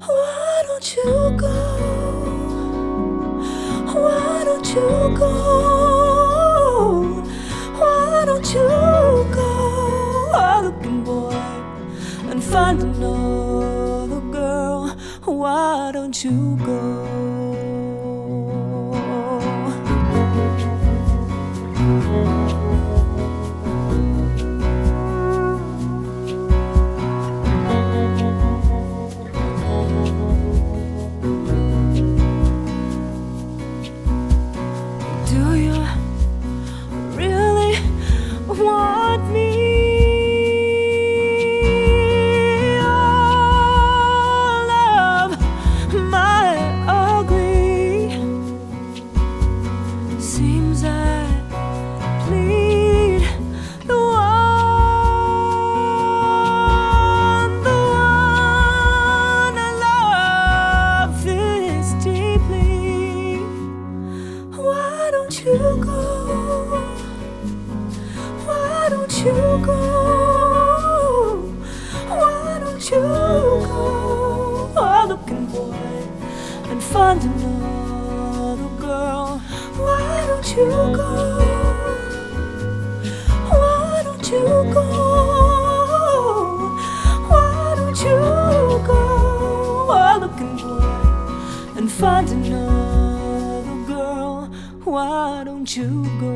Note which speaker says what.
Speaker 1: Why don't you go? Why don't you go? Why don't you go, looking boy, and find another girl? Why don't you go? Do you really want me? All of my ugly seems I plead the one I love this deeply. Why don't you go? Why don't you go? Why don't you go, looking boy, and find another girl? Why don't you go? Why don't you go? Why don't you go, looking boy, and find another girl? Why don't you go?